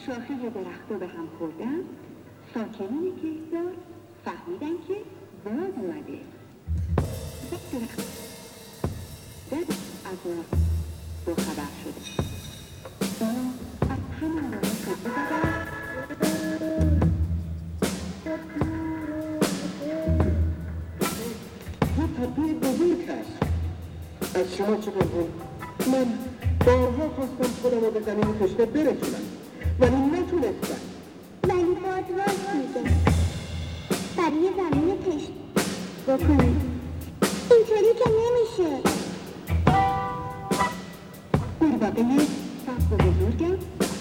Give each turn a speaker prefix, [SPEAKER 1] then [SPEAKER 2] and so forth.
[SPEAKER 1] شاخه درختو به هم خوردن، ساکنین کهدار فهمیدن که باد اومده. درخت از دو خبر شده. از همون موقع صدی زدن یه تپه بزرگ هست. از شما چه بزرگ؟ من بارها خواستم خودم رو به زمین تشنه برسونم ولی نتونستم.
[SPEAKER 2] ولی باد راست میگه برای زمین تشنه بکنیم اینطوری که نمیشه.
[SPEAKER 1] قورباغه سبز و بزرگم